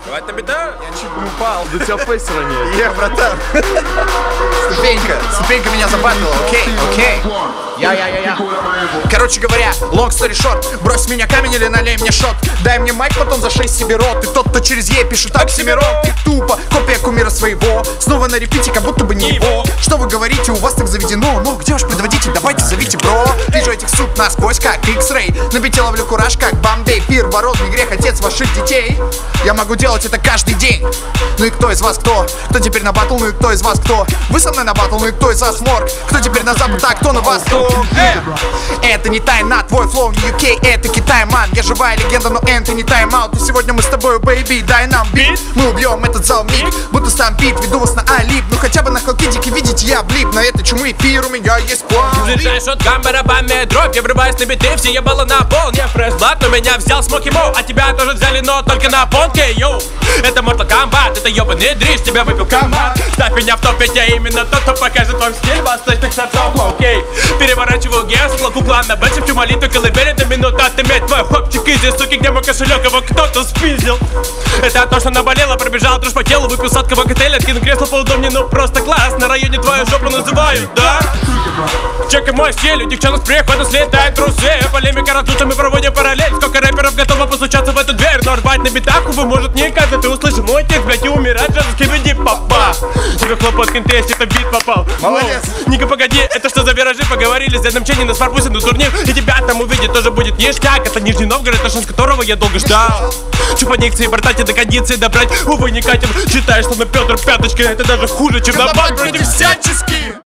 Давай на бита. Я чуть не упал, до тебя фейс ранее. Братан. Ступенька меня забатила, окей. Я. Короче говоря, long story short, брось меня камень или налей мне шот. Дай мне майк, потом за 6 себе рот. И тот, кто через Е пишет Оксимирон. Ты тупо, копия кумира своего. Снова на репите, как будто бы не его. Что вы говорите, у вас так заведено? Ну, где ваш предводитель? Давайте зовите, бро. Вижу этих сук насквозь, как X-Ray. На бите ловлю кураж, как Бомбей. Первородный грех, отец ваших детей. Я могу делать это каждый день. Ну и кто из вас кто? Кто теперь на батл? Ну и кто из вас кто? Вы со мной на батл? Ну и кто из вас морг? Кто теперь на запад? А кто на восток? Это не тайна, твой флоу не UK, это Китай, ман. Я живая легенда, но это не тайм-аут. И сегодня мы с тобой, бэйби, дай нам бит. Мы убьем этот зал миг, будто стампит. Веду вас на алип, ну хотя бы на халкидике видите я блип. На это чумы пир, у меня есть план. Взлетаешь от барабанная дробь. Я врываюсь на биты, все ебало на пол. Не фреш-блат, но меня взял Смоки Моу. А тебя тоже взяли, но только на понке, йоу. Это Mortal Kombat, это ебаный дрищ. Тебя выпил комбат. Ставь меня в топ, ведь я именно тот, кто покажет вам стиль восточных сортов, окей. Переворачиваю геос, локу план на бэче. Всю молитву колыбели до минуты отыметь твой хопчик изи. Суки, где мой кошелек, его кто-то спиздил. Это то, что наболело, пробежал дрожь по телу. Выпил сладкого коктейля, откинул кресло поудобнее. Ну просто класс, на районе твою жопу называют, да? Чекай мой стиль, у девчонок с прихода слетают трусы. Полемика раздута, мы проводим параллель. Сколько рэперов готово постучаться в эту дверь. Но рвать на битах, увы, может не каждый. Ты услышишь мой текст, блядь, и умирать же, скибиди папа. Тебе хлопот контест, это бит попал. Молодец. Ника, погоди, это что за виражи? Поговорили с дедом Ченни на Спарпусе на турнир. И тебя там увидеть тоже будет ништяк. Это Нижний Новгород, шанс которого я долго ждал. Чупа дикции, братать до кондиции добрать. Увы, не катим, считаешь, что на Петр пяточка. Это даже хуже, чем на бак против всячески.